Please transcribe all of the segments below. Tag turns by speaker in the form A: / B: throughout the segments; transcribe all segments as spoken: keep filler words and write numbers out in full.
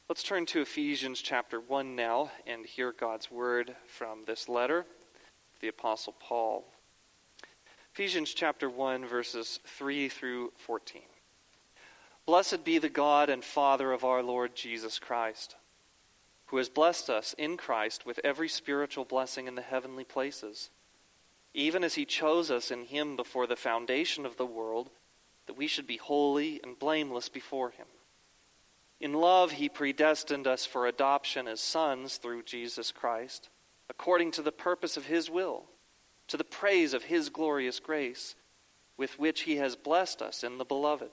A: Let's turn to Ephesians chapter one now and hear God's word from this letter of the Apostle Paul. Ephesians chapter one, verses three through fourteen. Blessed be the God and Father of our Lord Jesus Christ, who has blessed us in Christ with every spiritual blessing in the heavenly places, even as he chose us in him before the foundation of the world, that we should be holy and blameless before him. In love he predestined us for adoption as sons through Jesus Christ, according to the purpose of his will, to the praise of his glorious grace, with which he has blessed us in the Beloved.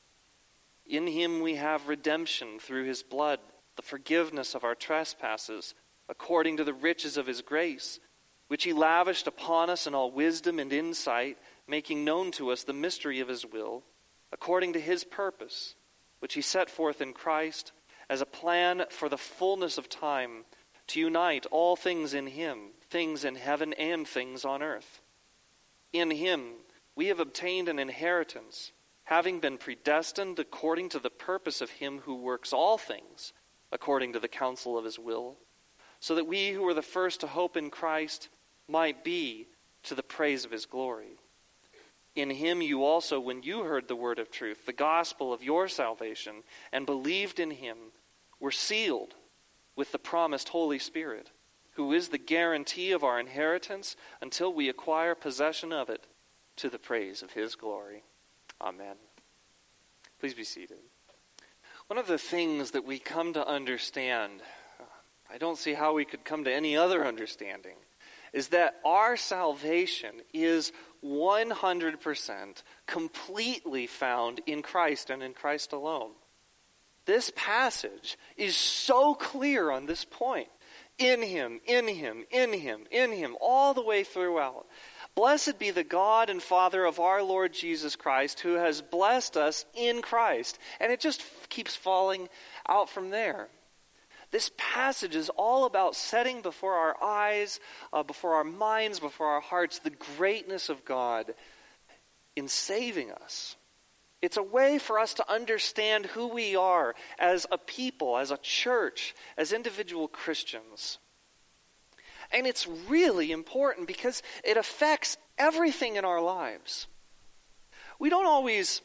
A: In him we have redemption through his blood, the forgiveness of our trespasses, according to the riches of his grace, which he lavished upon us in all wisdom and insight, making known to us the mystery of his will, according to his purpose, which he set forth in Christ as a plan for the fullness of time, to unite all things in him, things in heaven and things on earth. In him we have obtained an inheritance, having been predestined according to the purpose of him who works all things, according to the counsel of his will, so that we who were the first to hope in Christ might be to the praise of his glory. In him you also, when you heard the word of truth, the gospel of your salvation, and believed in him, were sealed with the promised Holy Spirit, who is the guarantee of our inheritance until we acquire possession of it, to the praise of his glory. Amen. Please be seated. One of the things that we come to understand, I don't see how we could come to any other understanding, is that our salvation is one hundred percent completely found in Christ and in Christ alone. This passage is so clear on this point. In him, in him, in him, in him, all the way throughout. Blessed be the God and Father of our Lord Jesus Christ, who has blessed us in Christ. And it just keeps falling out from there. This passage is all about setting before our eyes, uh, before our minds, before our hearts, the greatness of God in saving us. It's a way for us to understand who we are as a people, as a church, as individual Christians. And it's really important because it affects everything in our lives. We don't always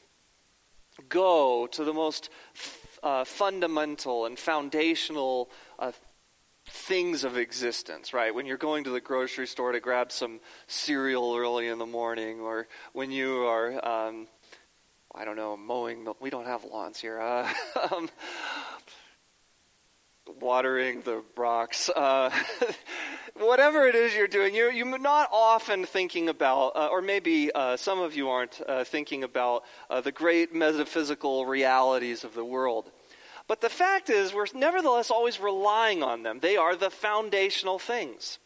A: go to the most uh, fundamental and foundational uh, things of existence, right? When you're going to the grocery store to grab some cereal early in the morning, or when you are, um, I don't know, mowing the, we don't have lawns here, uh, um, watering the rocks, uh, whatever it is you're doing, you're, you're not often thinking about, uh, or maybe uh, some of you aren't uh, thinking about uh, the great metaphysical realities of the world. But the fact is, we're nevertheless always relying on them. They are the foundational things.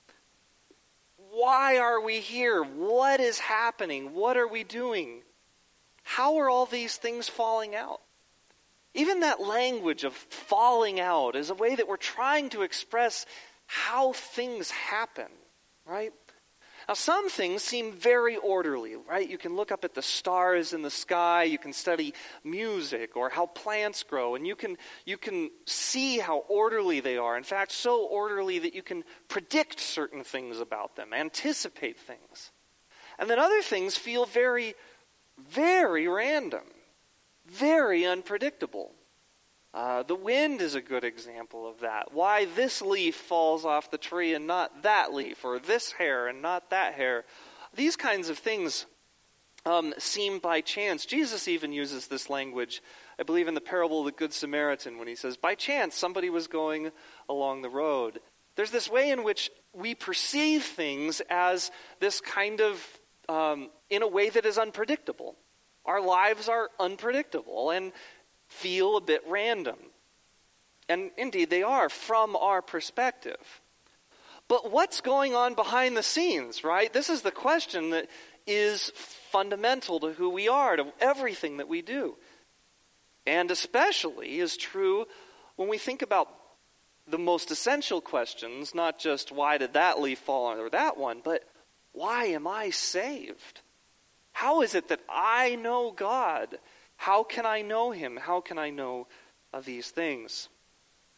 A: Why are we here? What is happening? What are we doing? How are all these things falling out? Even that language of falling out is a way that we're trying to express how things happen, right? Now, some things seem very orderly, right? You can look up at the stars in the sky, you can study music or how plants grow, and you can you can see how orderly they are. In fact, so orderly that you can predict certain things about them, anticipate things. And then other things feel very, very random, very unpredictable. Uh, the wind is a good example of that. Why this leaf falls off the tree and not that leaf, or this hair and not that hair. These kinds of things um, seem by chance. Jesus even uses this language, I believe, in the parable of the Good Samaritan, when he says, by chance somebody was going along the road. There's this way in which we perceive things as this kind of, um, in a way that is unpredictable. Our lives are unpredictable and feel a bit random. And indeed they are from our perspective. But what's going on behind the scenes, right? This is the question that is fundamental to who we are, to everything that we do. And especially is true when we think about the most essential questions, not just why did that leaf fall or that one, but why am I saved? How is it that I know God? How can I know him? How can I know of these things?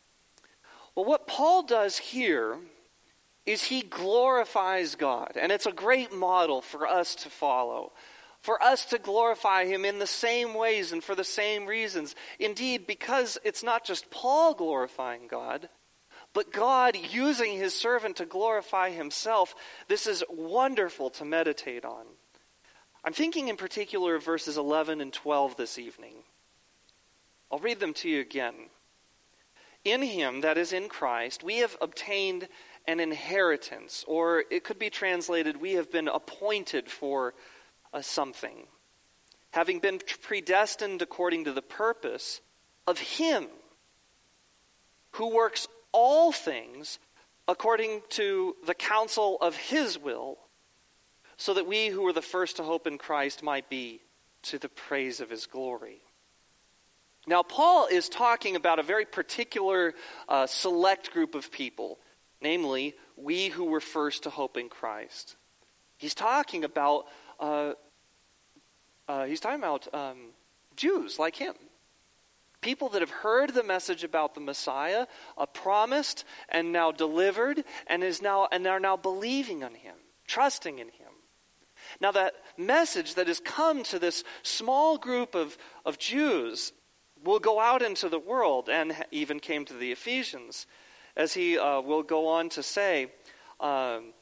A: Well, what Paul does here is he glorifies God. And it's a great model for us to follow. For us to glorify him in the same ways and for the same reasons. Indeed, because it's not just Paul glorifying God, but God using his servant to glorify himself. This is wonderful to meditate on. I'm thinking in particular of verses eleven and twelve this evening. I'll read them to you again. In him, that is in Christ, we have obtained an inheritance, or it could be translated, we have been appointed for a something, having been predestined according to the purpose of him who works all things according to the counsel of his will, so that we who were the first to hope in Christ might be to the praise of his glory. Now, Paul is talking about a very particular uh, select group of people, namely, we who were first to hope in Christ. He's talking about uh, uh, he's talking about um, Jews like him. People that have heard the message about the Messiah, uh, promised and now delivered, and is now and are now believing on him, trusting in him. Now that message that has come to this small group of, of Jews will go out into the world, and even came to the Ephesians, as he uh, will go on to say. Um,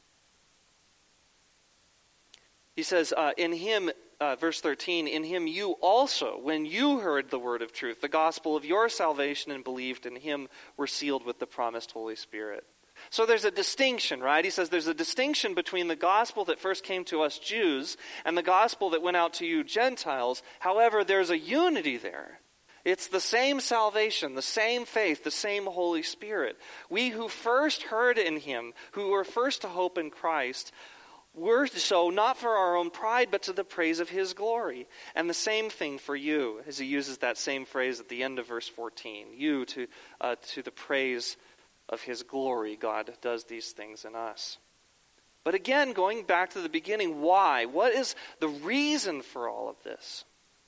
A: he says, uh, in him, uh, verse thirteen, in him you also, when you heard the word of truth, the gospel of your salvation, and believed in him, were sealed with the promised Holy Spirit. So there's a distinction, right? He says there's a distinction between the gospel that first came to us Jews and the gospel that went out to you Gentiles. However, there's a unity there. It's the same salvation, the same faith, the same Holy Spirit. We who first heard in him, who were first to hope in Christ, were so not for our own pride, but to the praise of his glory. And the same thing for you, as he uses that same phrase at the end of verse fourteen. You to uh, to the praise of his glory, God does these things in us. But again, going back to the beginning, why? What is the reason for all of this?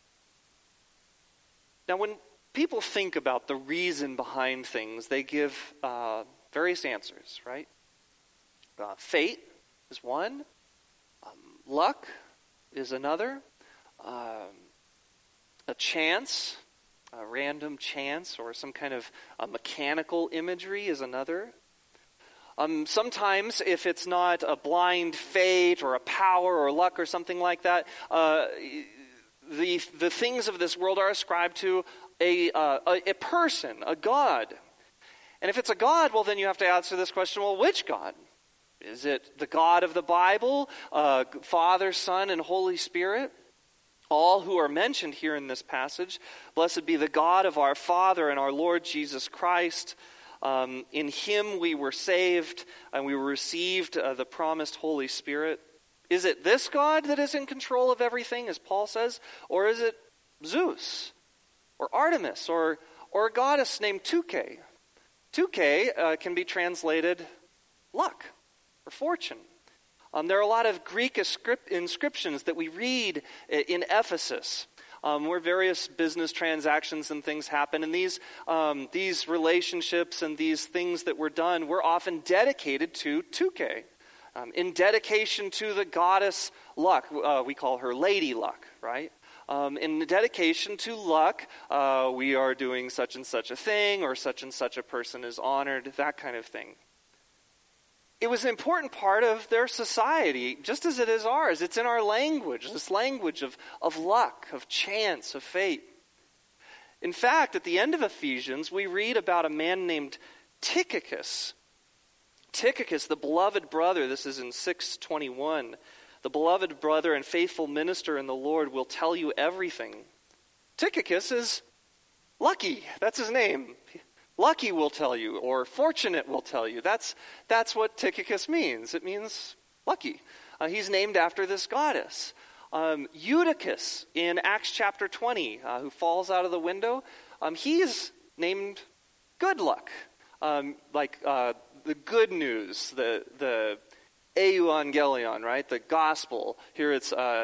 A: Now, when people think about the reason behind things, they give uh, various answers, right? Uh, fate is one. Um, luck is another. Um, a chance, a random chance, or some kind of uh, mechanical imagery is another. Um, sometimes, if it's not a blind fate or a power or luck or something like that, uh, the the things of this world are ascribed to a, uh, a a person, a God. And if it's a God, well, then you have to answer this question: well, which God? Is it the God of the Bible, uh, Father, Son, and Holy Spirit? All who are mentioned here in this passage. Blessed be the God of our Father and our Lord Jesus Christ. Um, in him we were saved, and we received uh, the promised Holy Spirit. Is it this God that is in control of everything, as Paul says? Or is it Zeus, or Artemis, or, or a goddess named Tuke? Tuke uh, can be translated luck or fortune. Um, there are a lot of Greek inscriptions that we read in Ephesus, um, where various business transactions and things happen. And these um, these relationships and these things that were done were often dedicated to Tuke. Um, in dedication to the goddess Luck, uh, we call her Lady Luck, right? Um, in dedication to Luck, uh, we are doing such and such a thing, or such and such a person is honored, that kind of thing. It was an important part of their society, just as it is ours. It's in our language, this language of, of luck, of chance, of fate. In fact, at the end of Ephesians, we read about a man named Tychicus. Tychicus, the beloved brother, this is in six twenty-one, the beloved brother and faithful minister in the Lord will tell you everything. Tychicus is lucky. That's his name. Lucky will tell you, or fortunate will tell you. That's that's what Tychicus means. It means lucky. Uh, he's named after this goddess. Um, Eutychus in Acts chapter twenty, uh, who falls out of the window, um, he's named good luck, um, like uh, the good news, the the euangelion, right? The gospel. Here it's uh,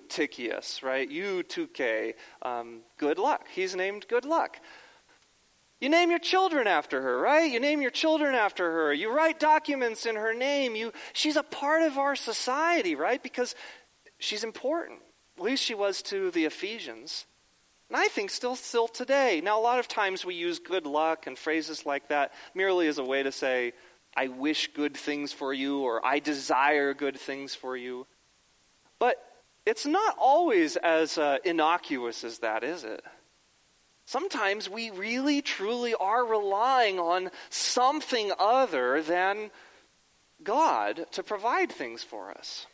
A: Eutychius, right? Eutyche, um, good luck. He's named good luck. You name your children after her, right? You name your children after her. You write documents in her name. You, she's a part of our society, right? Because she's important. At least she was to the Ephesians. And I think still, still today. Now, a lot of times we use good luck and phrases like that merely as a way to say, I wish good things for you, or I desire good things for you. But it's not always as uh, innocuous as that, is it? Sometimes we really, truly are relying on something other than God to provide things for us.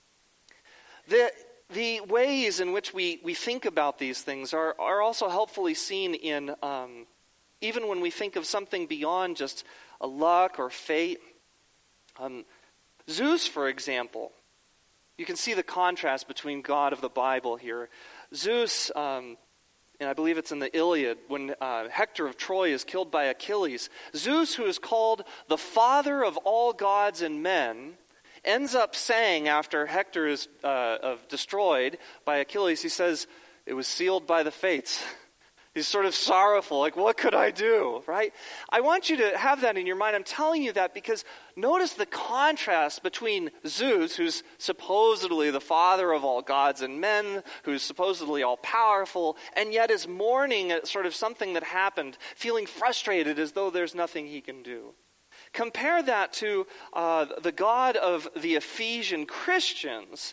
A: The, the ways in which we, we think about these things are, are also helpfully seen in, um, even when we think of something beyond just a luck or fate. Um, Zeus, for example, you can see the contrast between God of the Bible here. Zeus, um, and I believe it's in the Iliad, when uh, Hector of Troy is killed by Achilles, Zeus, who is called the father of all gods and men, ends up saying after Hector is uh, of destroyed by Achilles, he says, it was sealed by the fates. He's sort of sorrowful, like, what could I do, right? I want you to have that in your mind. I'm telling you that because notice the contrast between Zeus, who's supposedly the father of all gods and men, who's supposedly all-powerful, and yet is mourning at sort of something that happened, feeling frustrated as though there's nothing he can do. Compare that to uh, the God of the Ephesian Christians.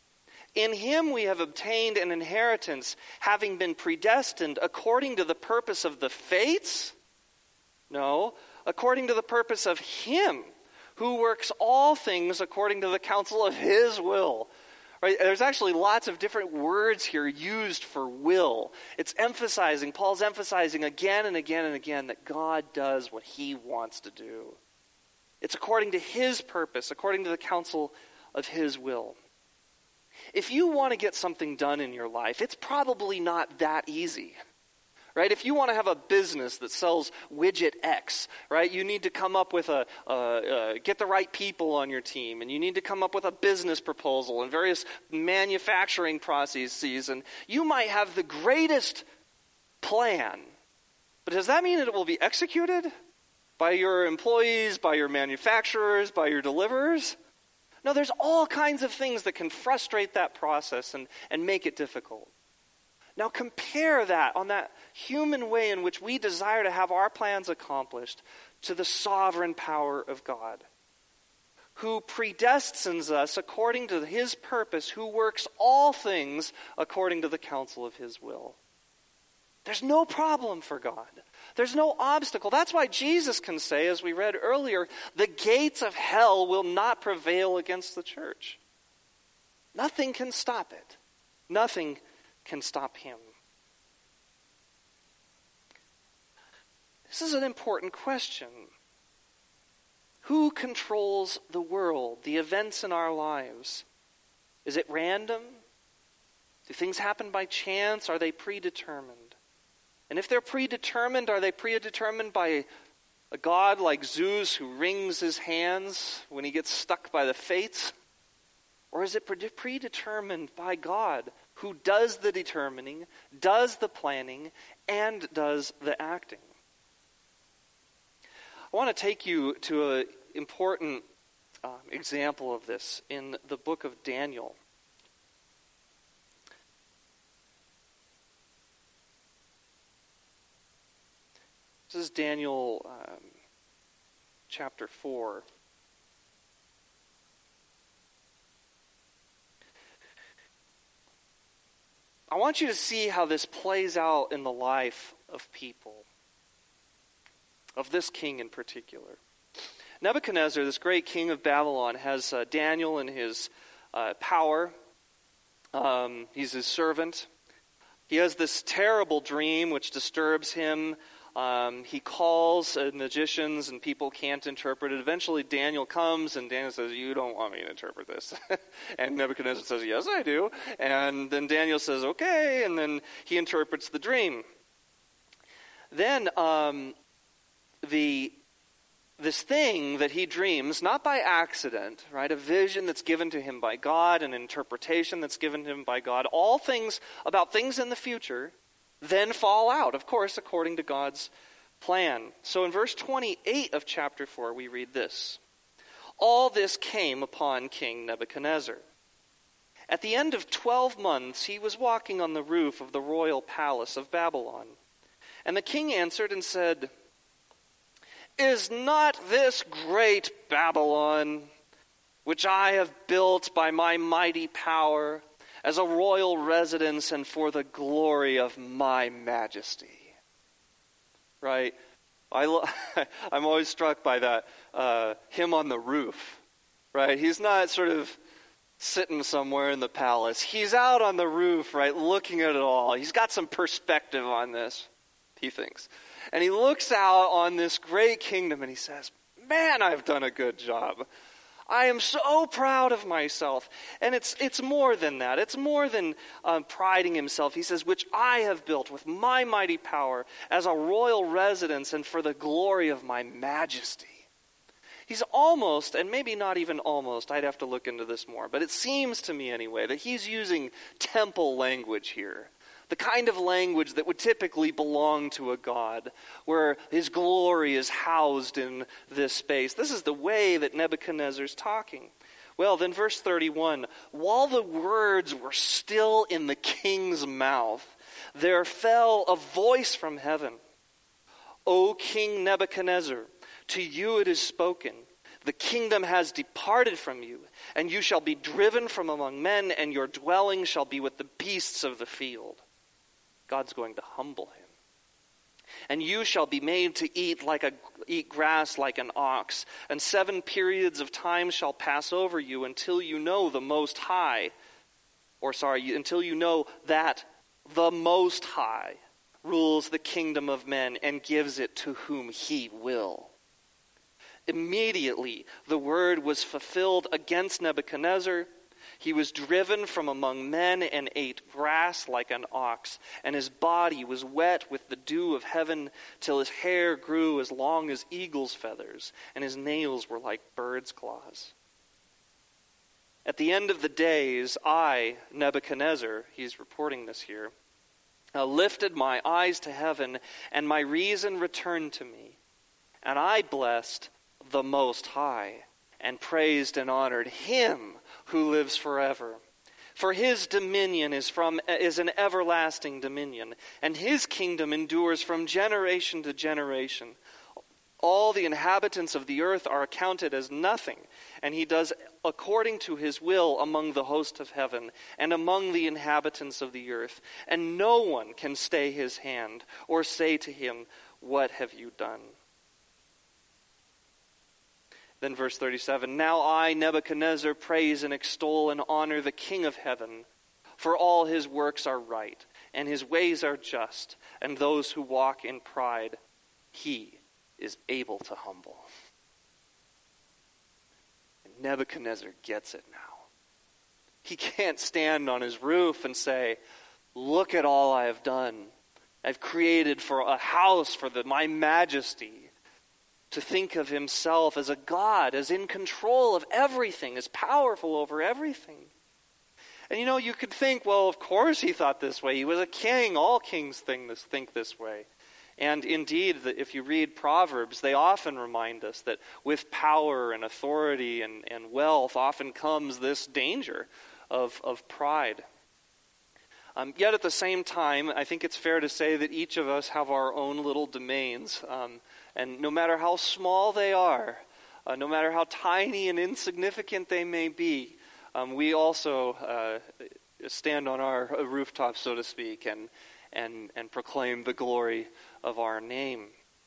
A: In him we have obtained an inheritance, having been predestined according to the purpose of the fates? No, according to the purpose of him who works all things according to the counsel of his will. Right? There's actually lots of different words here used for will. It's emphasizing, Paul's emphasizing again and again and again that God does what he wants to do. It's according to his purpose, according to the counsel of his will. If you want to get something done in your life, it's probably not that easy, right? If you want to have a business that sells widget X, right, you need to come up with a, uh, uh, get the right people on your team, and you need to come up with a business proposal and various manufacturing processes, and you might have the greatest plan, but does that mean that it will be executed by your employees, by your manufacturers, by your deliverers? No, there's all kinds of things that can frustrate that process and, and make it difficult. Now compare that on that human way in which we desire to have our plans accomplished to the sovereign power of God, who predestines us according to his purpose, who works all things according to the counsel of his will. There's no problem for God. There's no obstacle. That's why Jesus can say, as we read earlier, the gates of hell will not prevail against the church. Nothing can stop it. Nothing can stop him. This is an important question. Who controls the world, the events in our lives? Is it random? Do things happen by chance? Are they predetermined? And if they're predetermined, are they predetermined by a god like Zeus who wrings his hands when he gets stuck by the fates? Or is it predetermined by God who does the determining, does the planning, and does the acting? I want to take you to an important um, example of this in the book of Daniel. This is Daniel um, chapter four. I want you to see how this plays out in the life of people, of this king in particular. Nebuchadnezzar, this great king of Babylon, has uh, Daniel in his uh, power. Um, he's his servant. He has this terrible dream which disturbs him. Um, he calls uh, magicians and people can't interpret it. Eventually Daniel comes and Daniel says, you don't want me to interpret this. And Nebuchadnezzar says, yes, I do. And then Daniel says, okay. And then he interprets the dream. Then um, the this thing that he dreams, not by accident, right? A vision that's given to him by God, an interpretation that's given to him by God, all things about things in the future, then fall out, of course, according to God's plan. So in verse twenty-eight of chapter four, we read this. All this came upon King Nebuchadnezzar. At the end of twelve months, he was walking on the roof of the royal palace of Babylon. And the king answered and said, Is not this great Babylon, which I have built by my mighty power, as a royal residence and for the glory of my majesty? Right? I lo- I'm always struck by that, uh, him on the roof. Right? He's not sort of sitting somewhere in the palace. He's out on the roof, right, looking at it all. He's got some perspective on this, he thinks. And he looks out on this great kingdom and he says, man, I've done a good job. I am so proud of myself. And it's it's more than that. It's more than um, priding himself. He says, which I have built with my mighty power as a royal residence and for the glory of my majesty. He's almost, and maybe not even almost, I'd have to look into this more, but it seems to me anyway that he's using temple language here. The kind of language that would typically belong to a god, where his glory is housed in this space. This is the way that Nebuchadnezzar's talking. Well, then verse thirty-one, while the words were still in the king's mouth, there fell a voice from heaven. O King Nebuchadnezzar, to you it is spoken, the kingdom has departed from you, and you shall be driven from among men, and your dwelling shall be with the beasts of the field. God's going to humble him. And you shall be made to eat like a eat grass like an ox, and seven periods of time shall pass over you until you know the Most High, or sorry, until you know that the Most High rules the kingdom of men and gives it to whom he will. Immediately the word was fulfilled against Nebuchadnezzar. He was driven from among men and ate grass like an ox, and his body was wet with the dew of heaven till his hair grew as long as eagle's feathers, and his nails were like bird's claws. At the end of the days, I, Nebuchadnezzar, he's reporting this here, uh, lifted my eyes to heaven, and my reason returned to me, and I blessed the Most High, and praised and honored him who lives forever. For his dominion is from is an everlasting dominion, and his kingdom endures from generation to generation. All the inhabitants of the earth are accounted as nothing, and he does according to his will among the host of heaven and among the inhabitants of the earth. And no one can stay his hand or say to him, what have you done? Then verse thirty-seven, now I, Nebuchadnezzar, praise and extol and honor the King of heaven, for all his works are right, and his ways are just, and those who walk in pride, he is able to humble. And Nebuchadnezzar gets it now. He can't stand on his roof and say, look at all I have done. I've created for a house for the, my majesty. To think of himself as a God, as in control of everything, as powerful over everything. And you know, you could think, well, of course he thought this way. He was a king. All kings think this, think this way. And indeed, if you read Proverbs, they often remind us that with power and authority and, and wealth often comes this danger of, of pride. Um, yet at the same time, I think it's fair to say that each of us have our own little domains. Um, and no matter how small they are, uh, no matter how tiny and insignificant they may be, um, we also uh, stand on our rooftop, so to speak, and, and, and proclaim the glory of our name.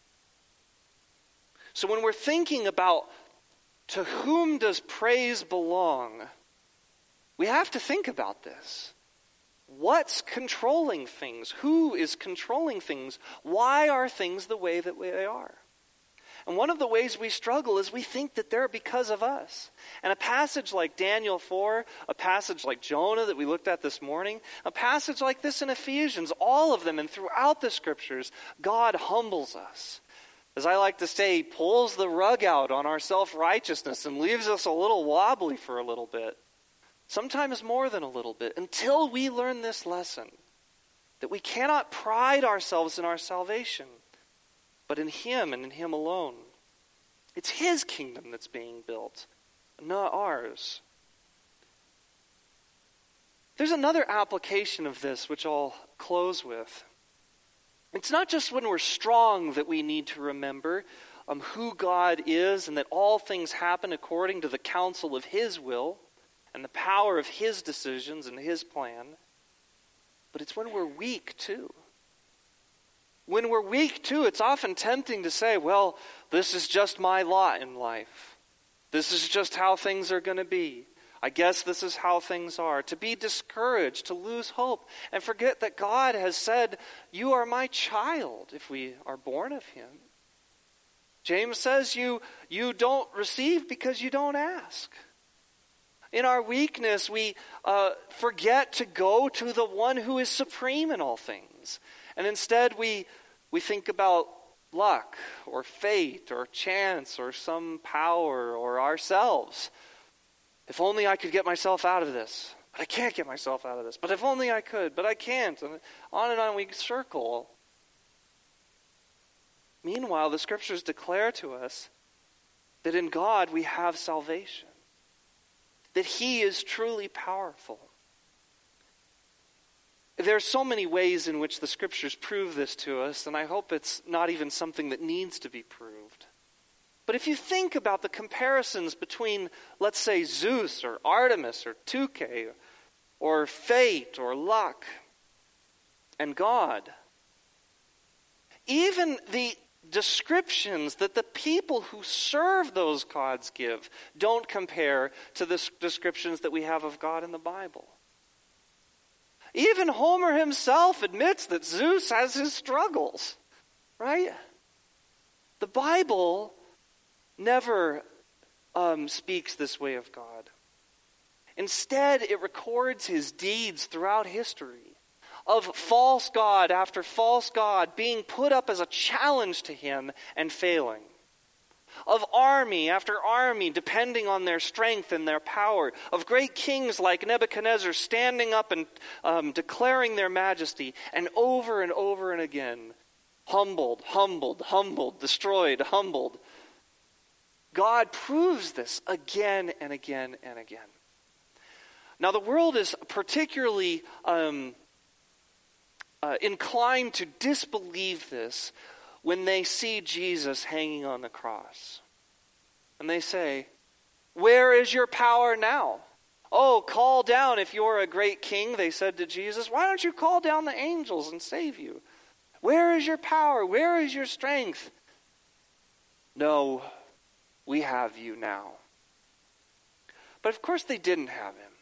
A: So when we're thinking about to whom does praise belong, we have to think about this. What's controlling things? Who is controlling things? Why are things the way that they are? And one of the ways we struggle is we think that they're because of us. And a passage like Daniel four, a passage like Jonah that we looked at this morning, a passage like this in Ephesians, all of them and throughout the scriptures, God humbles us. As I like to say, he pulls the rug out on our self-righteousness and leaves us a little wobbly for a little bit. Sometimes more than a little bit, until we learn this lesson, that we cannot pride ourselves in our salvation. but in him and in him alone. It's his kingdom that's being built, not ours. There's another application of this which I'll close with. It's not just when we're strong that we need to remember um, who God is and that all things happen according to the counsel of his will and the power of his decisions and his plan, but it's when we're weak too. When we're weak too, it's often tempting to say, well, this is just my lot in life. This is just how things are going to be. I guess this is how things are. To be discouraged, to lose hope, and forget that God has said, you are my child if we are born of him. James says you, you don't receive because you don't ask. In our weakness, we uh, forget to go to the one who is supreme in all things. And instead we we think about luck or fate or chance or some power or ourselves. If only I could get myself out of this. But I can't get myself out of this. But if only I could. But I can't. And on and on we circle. Meanwhile, the scriptures declare to us that in God we have salvation. That he is truly powerful. There are so many ways in which the scriptures prove this to us, and I hope it's not even something that needs to be proved. But if you think about the comparisons between, let's say, Zeus or Artemis or Tukey or fate or luck and God, even the descriptions that the people who serve those gods give don't compare to the descriptions that we have of God in the Bible. Even Homer himself admits that Zeus has his struggles, right? The Bible never um, speaks this way of God. Instead, it records his deeds throughout history of false god after false god being put up as a challenge to him and failing. Of army after army depending on their strength and their power. Of great kings like Nebuchadnezzar standing up and um, declaring their majesty. And over and over and again, humbled, humbled, humbled, destroyed, humbled. God proves this again and again and again. Now the world is particularly um, uh, inclined to disbelieve this when they see Jesus hanging on the cross. And they say, where is your power now? Oh, call down if you're a great king, they said to Jesus. Why don't you call down the angels and save you? Where is your power? Where is your strength? No, we have you now. But of course they didn't have him.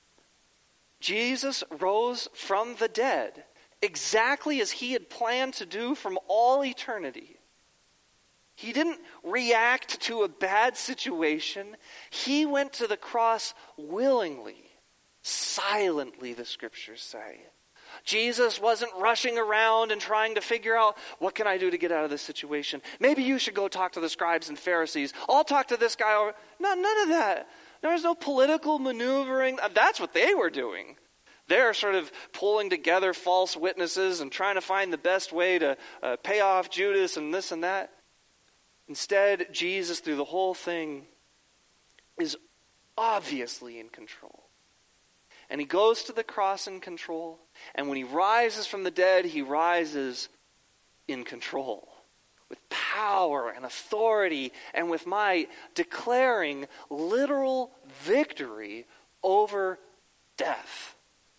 A: Jesus rose from the dead exactly as he had planned to do from all eternity. He didn't react to a bad situation. He went to the cross willingly, silently, the scriptures say. Jesus wasn't rushing around and trying to figure out, what can I do to get out of this situation? Maybe you should go talk to the scribes and Pharisees. I'll talk to this guy. Over. No, none of that. There was no political maneuvering. That's what they were doing. They're sort of pulling together false witnesses and trying to find the best way to uh, pay off Judas and this and that. Instead, Jesus, through the whole thing, is obviously in control. And he goes to the cross in control. And when he rises from the dead, he rises in control. With power and authority and with might, declaring literal victory over death.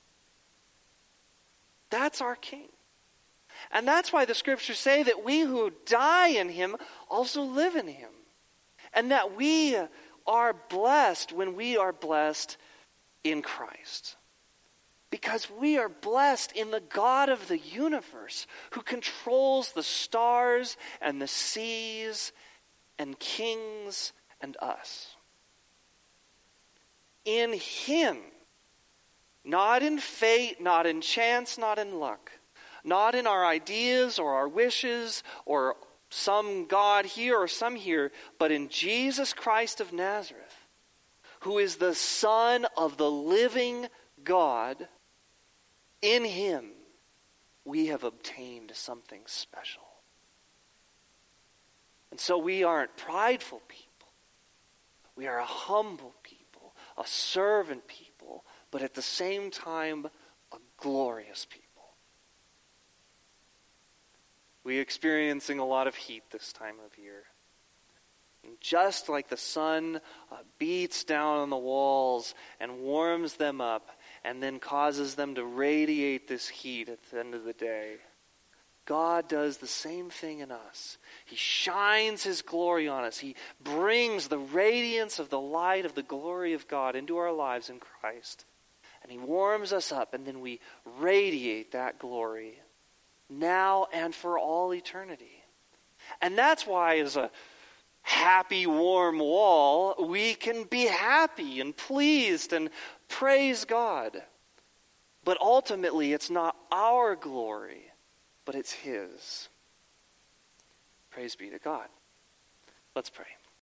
A: That's our King. And that's why the scriptures say that we who die in him also live in him. And that we are blessed when we are blessed in Christ. Because we are blessed in the God of the universe who controls the stars and the seas and kings and us. In him, not in fate, not in chance, not in luck, not in our ideas or our wishes or some God here or some here, but in Jesus Christ of Nazareth, who is the Son of the living God. In him, we have obtained something special. And so we aren't prideful people. We are a humble people, a servant people, but at the same time, a glorious people. We're experiencing a lot of heat this time of year. And just like the sun uh, beats down on the walls and warms them up and then causes them to radiate this heat at the end of the day, God does the same thing in us. He shines His glory on us. He brings the radiance of the light of the glory of God into our lives in Christ. And He warms us up, and then we radiate that glory now and for all eternity. And that's why, as a happy, warm wall, we can be happy and pleased and praise God. But ultimately, it's not our glory, but it's His. Praise be to God. Let's pray.